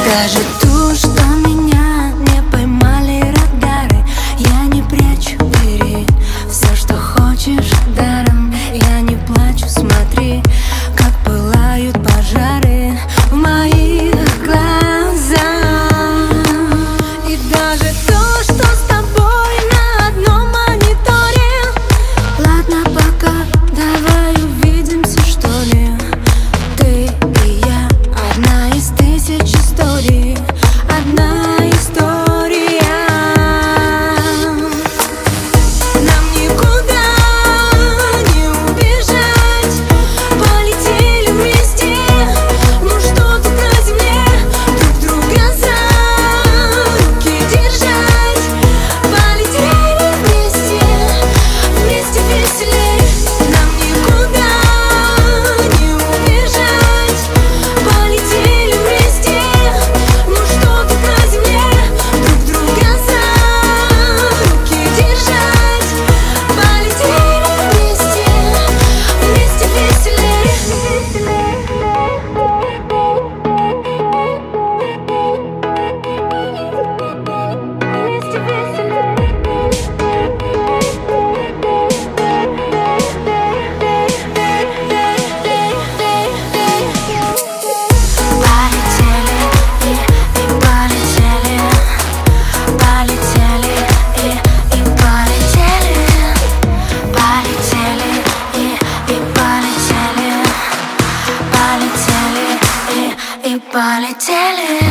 Даже ту, что меня не поймали радары, я не прячу, бери все, что хочешь даром. Я не плачу, смотри, как пылают пожары в моих глазах. И даже то, что с тобой на одном мониторе. Ладно, пока, давай увидимся, что ли. Ты и я, одна из тысяч историй, одна история. Нам никуда не убежать, полетели вместе. Ну что тут на земле, друг друга за руки держать. Полетели вместе, вместе веселей. Нам никуда не убежать, полетели вместе. Ну что тут на земле, друг друга за руки держать. Полетели вместе, вместе веселей. Вместе полетели.